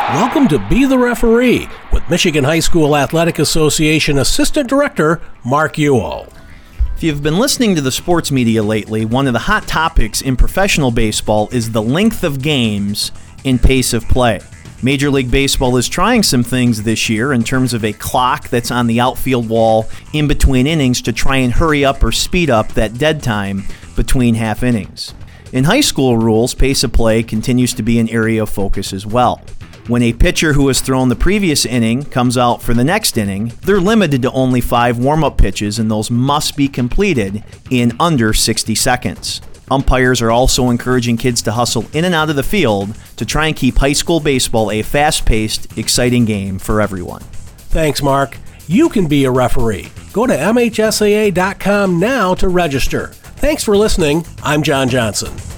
Welcome to Be the Referee with Michigan High School Athletic Association Assistant Director Mark Ewell. If you've been listening to the sports media lately, one of the hot topics in professional baseball is the length of games in pace of play. Major League Baseball is trying some things this year in terms of a clock that's on the outfield wall in between innings to try and hurry up or speed up that dead time between half innings. In high school rules, pace of play continues to be an area of focus as well. When a pitcher who has thrown the previous inning comes out for the next inning, they're limited to only 5 warm-up pitches, and those must be completed in under 60 seconds. Umpires are also encouraging kids to hustle in and out of the field to try and keep high school baseball a fast-paced, exciting game for everyone. Thanks, Mark. You can be a referee. Go to MHSAA.com now to register. Thanks for listening. I'm John Johnson.